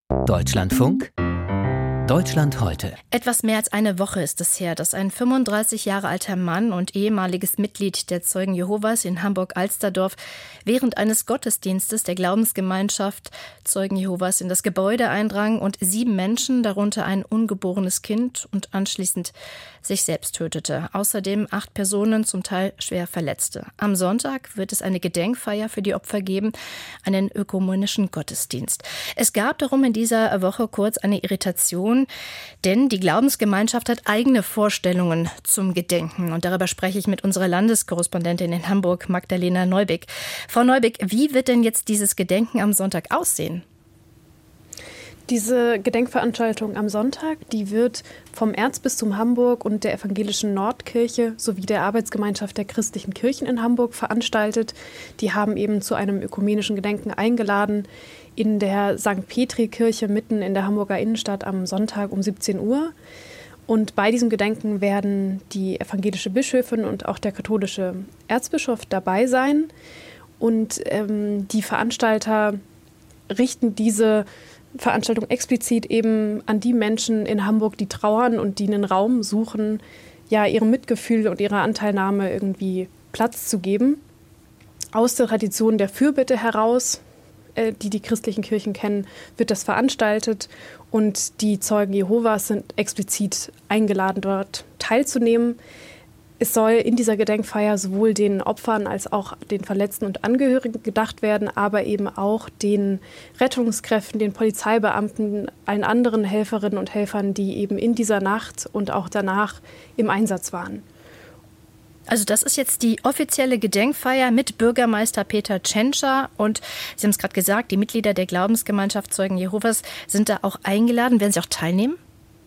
Deutschlandfunk Deutschland heute. Etwas mehr als eine Woche ist es her, dass ein 35 Jahre alter Mann und ehemaliges Mitglied der Zeugen Jehovas in Hamburg-Alsterdorf während eines Gottesdienstes der Glaubensgemeinschaft Zeugen Jehovas in das Gebäude eindrang und 7 Menschen, darunter ein ungeborenes Kind, und anschließend sich selbst tötete. Außerdem 8 Personen, zum Teil schwer verletzte. Am Sonntag wird es eine Gedenkfeier für die Opfer geben, einen ökumenischen Gottesdienst. Es gab darum in dieser Woche kurz eine Irritation, denn die Glaubensgemeinschaft hat eigene Vorstellungen zum Gedenken. Und darüber spreche ich mit unserer Landeskorrespondentin in Hamburg, Magdalena Neubig. Frau Neubig, wie wird denn jetzt dieses Gedenken am Sonntag aussehen? Diese Gedenkveranstaltung am Sonntag, die wird vom Erzbistum Hamburg und der Evangelischen Nordkirche sowie der Arbeitsgemeinschaft der christlichen Kirchen in Hamburg veranstaltet. Die haben eben zu einem ökumenischen Gedenken eingeladen in der St. Petri-Kirche mitten in der Hamburger Innenstadt am Sonntag um 17 Uhr. Und bei diesem Gedenken werden die evangelische Bischöfin und auch der katholische Erzbischof dabei sein. Und die Veranstalter richten diese Veranstaltung explizit eben an die Menschen in Hamburg, die trauern und die einen Raum suchen, ja, ihrem Mitgefühl und ihrer Anteilnahme irgendwie Platz zu geben. Aus der Tradition der Fürbitte heraus, die christlichen Kirchen kennen, wird das veranstaltet, und die Zeugen Jehovas sind explizit eingeladen, dort teilzunehmen. Es soll in dieser Gedenkfeier sowohl den Opfern als auch den Verletzten und Angehörigen gedacht werden, aber eben auch den Rettungskräften, den Polizeibeamten, allen anderen Helferinnen und Helfern, die eben in dieser Nacht und auch danach im Einsatz waren. Also das ist jetzt die offizielle Gedenkfeier mit Bürgermeister Peter Tschentscher. Und Sie haben es gerade gesagt, die Mitglieder der Glaubensgemeinschaft Zeugen Jehovas sind da auch eingeladen. Werden Sie auch teilnehmen?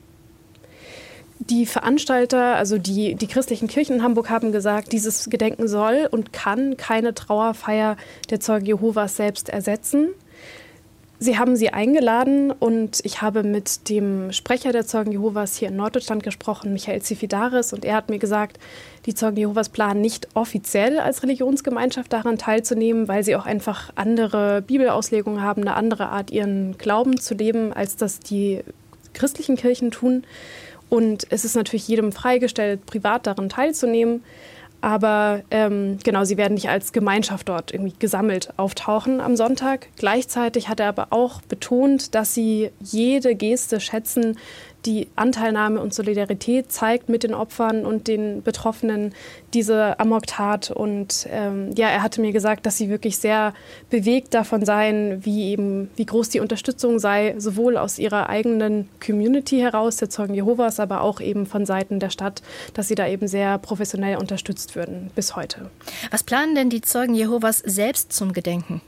Die Veranstalter, also die christlichen Kirchen in Hamburg, haben gesagt, dieses Gedenken soll und kann keine Trauerfeier der Zeugen Jehovas selbst ersetzen. Sie haben sie eingeladen, und ich habe mit dem Sprecher der Zeugen Jehovas hier in Norddeutschland gesprochen, Michael Zifidaris, und er hat mir gesagt, die Zeugen Jehovas planen nicht offiziell als Religionsgemeinschaft daran teilzunehmen, weil sie auch einfach andere Bibelauslegungen haben, eine andere Art, ihren Glauben zu leben, als das die christlichen Kirchen tun. Und es ist natürlich jedem freigestellt, privat daran teilzunehmen. Aber sie werden nicht als Gemeinschaft dort irgendwie gesammelt auftauchen am Sonntag. Gleichzeitig hat er aber auch betont, dass sie jede Geste schätzen, die Anteilnahme und Solidarität zeigt mit den Opfern und den Betroffenen, diese Amoktat. Und er hatte mir gesagt, dass sie wirklich sehr bewegt davon seien, wie groß die Unterstützung sei, sowohl aus ihrer eigenen Community heraus, der Zeugen Jehovas, aber auch eben von Seiten der Stadt, dass sie da eben sehr professionell unterstützt würden bis heute. Was planen denn die Zeugen Jehovas selbst zum Gedenken?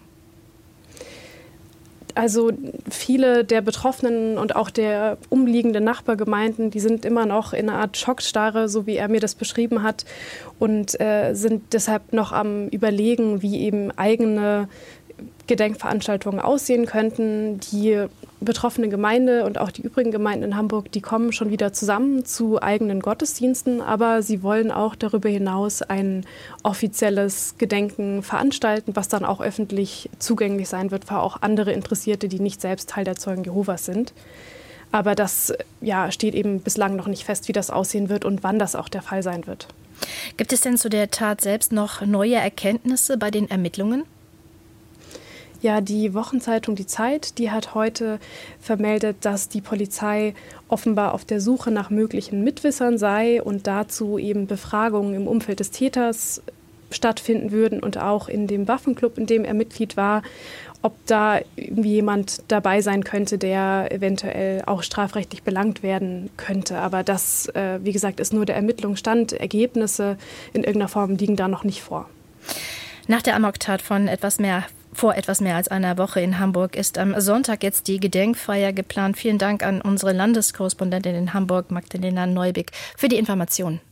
Also viele der Betroffenen und auch der umliegenden Nachbargemeinden, die sind immer noch in einer Art Schockstarre, so wie er mir das beschrieben hat, und sind deshalb noch am Überlegen, wie eben eigene Gedenkveranstaltungen aussehen könnten. Die betroffene Gemeinde und auch die übrigen Gemeinden in Hamburg, die kommen schon wieder zusammen zu eigenen Gottesdiensten, aber sie wollen auch darüber hinaus ein offizielles Gedenken veranstalten, was dann auch öffentlich zugänglich sein wird für auch andere Interessierte, die nicht selbst Teil der Zeugen Jehovas sind. Aber das steht eben bislang noch nicht fest, wie das aussehen wird und wann das auch der Fall sein wird. Gibt es denn zu der Tat selbst noch neue Erkenntnisse bei den Ermittlungen? Ja, die Wochenzeitung Die Zeit, die hat heute vermeldet, dass die Polizei offenbar auf der Suche nach möglichen Mitwissern sei und dazu eben Befragungen im Umfeld des Täters stattfinden würden und auch in dem Waffenclub, in dem er Mitglied war, ob da irgendwie jemand dabei sein könnte, der eventuell auch strafrechtlich belangt werden könnte. Aber das, wie gesagt, ist nur der Ermittlungsstand. Ergebnisse in irgendeiner Form liegen da noch nicht vor. Nach der Amoktat vor etwas mehr als einer Woche in Hamburg ist am Sonntag jetzt die Gedenkfeier geplant. Vielen Dank an unsere Landeskorrespondentin in Hamburg, Magdalena Neubig, für die Informationen.